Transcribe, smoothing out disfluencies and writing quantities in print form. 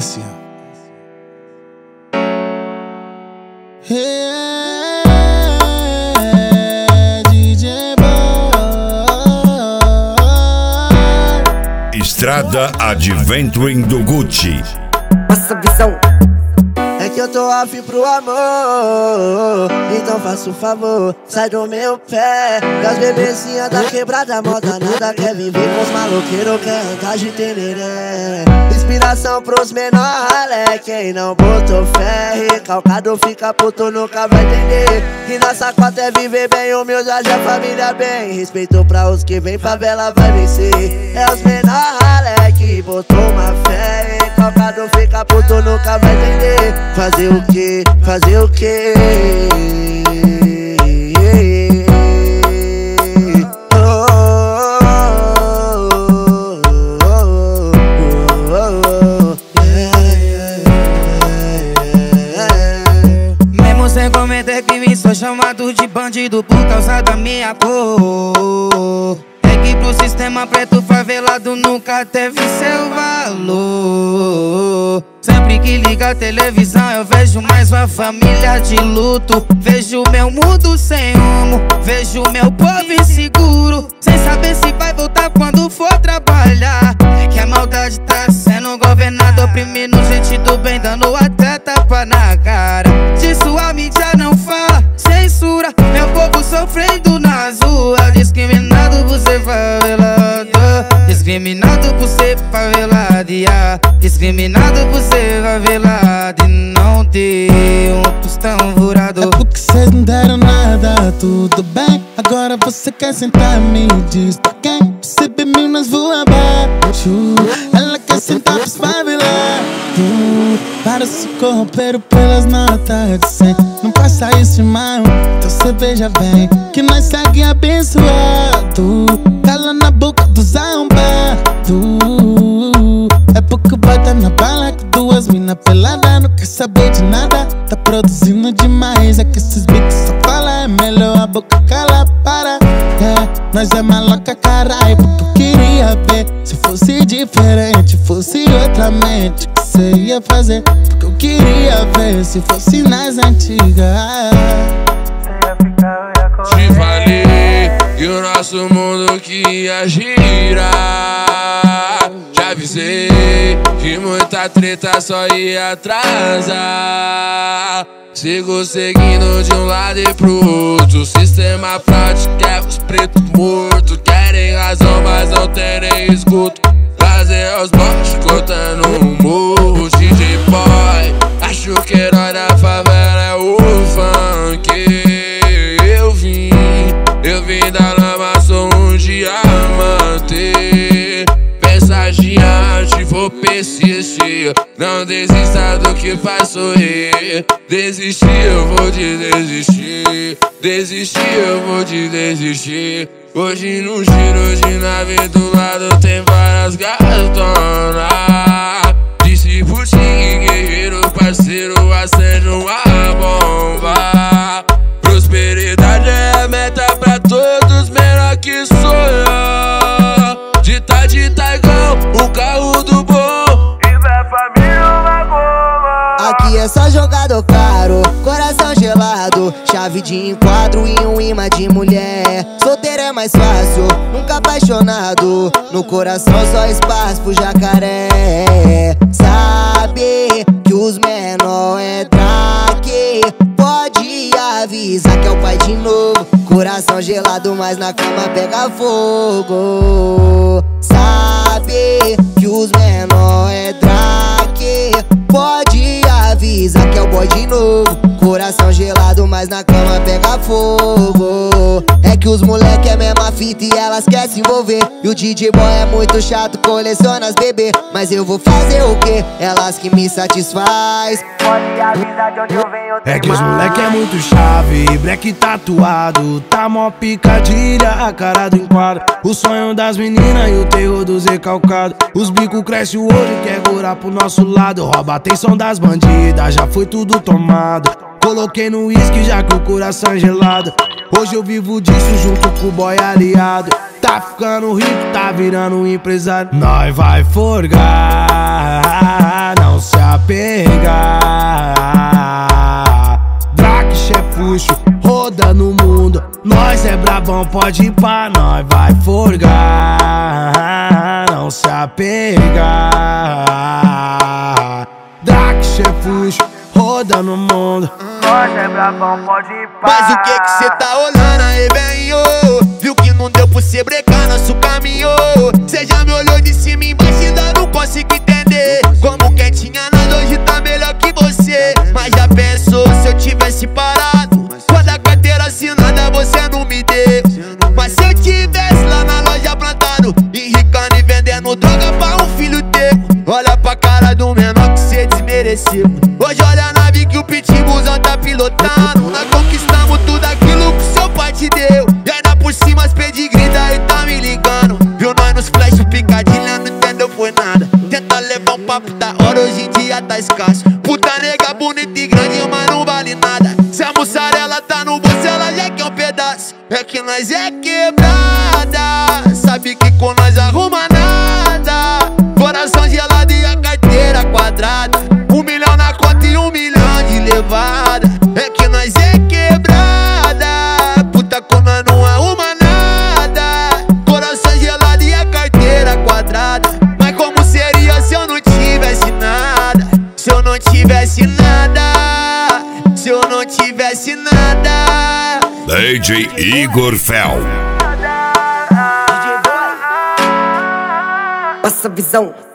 assim, ó. DJ Boy. Estrada Adventuring do Gucci. Nossa visão. É que eu tô afim pro amor, então faça um favor, sai do meu pé. Que as bebezinhas da quebrada moda nada quer viver com os maloqueiros, quer andar de tereré. Inspiração pros menor ralé, quem não botou fé, recalcado fica puto, nunca vai entender. Que nossa cota é viver bem, humildade a família bem. Respeito pra os que vem, favela vai vencer. É os menor ralé que botou uma fé, recalcado fica puto, nunca vai entender. Fazer o que? Fazer o que? Mesmo sem cometer crime, sou chamado de bandido por causa da minha cor. É que pro sistema preto favelado nunca teve seu valor. Sempre que liga a televisão eu vejo mais uma família de luto. Vejo meu mundo sem rumo, vejo meu povo inseguro, sem saber se vai voltar quando for trabalhar. É que a maldade tá sendo governada, oprimindo gente do bem, dando até tapa na cara. Disso a mídia não fala, censura meu povo sofrendo nas ruas. Discriminado por ser favelado, discriminado por ser favelado, yeah. Discriminado por ser favelado e não ter um tostão furado. É porque cês não deram nada, tudo bem. Agora você quer sentar, me diz pra quem? Você bebe nós voa abaixo. Ela quer sentar pros favelados, para se corromper pelas notas de 100. Não passa isso, irmão, então cê veja bem que nós segue abençoado. Cala na boca dos arrombados. É porque bota na bala com duas mina pelada, não quer saber de nada, tá produzindo demais. É que esses bicos só fala, é melhor a boca cala, para. Nós é maloca, caralho, porque eu queria ver se fosse diferente, fosse outra mente que cê ia fazer. Porque eu queria ver se fosse nas antigas. Te falei que o nosso mundo que ia girar. Já avisei que muita treta só ia atrasar. Sigo seguindo de um lado e pro outro. O sistema fraude quer os pretos mortos. Querem razão, mas não tem nem escuto. Fazer os bots cortando um morro. DJ Boy, acho que herói da favela é o funk. Eu vim da lama, sou um diamante. Pensa diante, vou persistir. Não desista do que faz sorrir. Desistir, eu vou te desistir. Desistir, eu vou te desistir. Hoje no giro de nave do lado tem várias gatonas. Disse boutique, guerreiro, parceiro, acende uma bomba. Prosperidade é a meta pra todos, menor que sonha. De tá igual o carro do bom. E vai família uma goma. Aqui é só jogador caro, coração gelado, chave de enquadro e um imã de mulher. Solteiro é mais fácil, nunca apaixonado. No coração só espaço pro jacaré. Sabe que os menor é traque, pode avisar que é o pai de novo. Coração gelado, mas na cama pega fogo. Sabe que os menor é traque, pode avisar que é o boy de novo. Coração gelado, mas na cama pega fogo. É que os moleque é mesma fita e elas querem se envolver. E o DJ Boy é muito chato, coleciona as bebê. Mas eu vou fazer o quê? Elas que me satisfaz. Pode avisar de onde eu venho. É que os moleque é muito chave, black tatuado, tá mó picadilha, a cara do enquadro. O sonho das meninas e o terror dos recalcados. Os bicos crescem o olho e quer gorar pro nosso lado. Rouba a atenção das bandidas, já foi tudo tomado. Coloquei no uísque já que o coração é gelado. Hoje eu vivo disso junto com o boy aliado. Tá ficando rico, tá virando um empresário. Nós vai forgar, não se apegar. Drake, chefuxo, roda no mundo. Nós é brabão, pode ir pra nós, vai forgar. Não se apegar. Drake, chefuxo, roda no mundo. Nós é brabão, pode ir pra. Mas o que cê tá olhando aí, velho? Viu que não deu pra cê brecar nosso caminho. Cê já me olhou de cima e embaixo e ainda não consigo entender. Como quem tinha nada hoje tá melhor que você. Mas já pensou se eu tivesse parado? Quando a carteira assinada você não me deu. Mas se eu tivesse lá na loja plantado, enricando e vendendo droga pra um filho teu. Olha pra cara do menor que cê desmereceu. Hoje olha a nave que o pitbullzão tá pilotando. Nós conquistamos tudo aquilo que seu pai te deu. E ainda por cima as pedigree daí tá me ligando. Viu nós nos flash, picadilha, não entendeu foi nada. Tenta levar um papo da hora, hoje em dia tá escasso. Puta nega bonita e grande, mas não vale nada. Se a mussarela tá no bolso, ela já quer um pedaço. É que nós é quebrada, sabe que com nós arruma nada. Coração gelado e a carteira quadrada. 1 milhão na conta e 1 milhão de levada. É que nós é quebrada, puta com nós não arruma nada. Coração gelado e a carteira quadrada. Mas como seria se eu não tivesse nada? Se eu não tivesse nada, se eu não tivesse nada. DJ Igor Fel. Passa visão.